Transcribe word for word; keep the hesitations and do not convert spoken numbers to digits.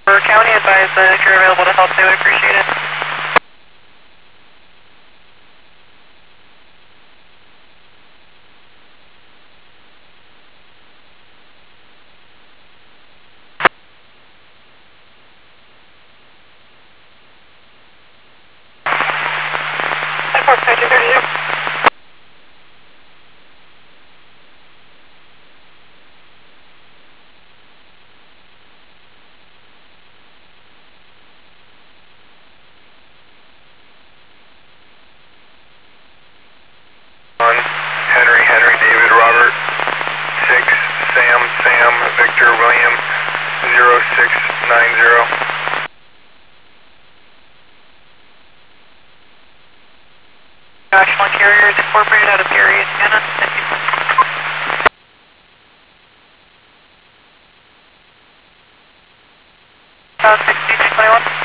County advised that if you're available to help, they would appreciate it. Airport Coach thirty-two. One, Henry, Henry, David, Robert, six, Sam, Sam, Victor, William, zero six nine zero. National Carriers Incorporated out of Gary, Indiana. Thank you. South sixty-two twenty-one.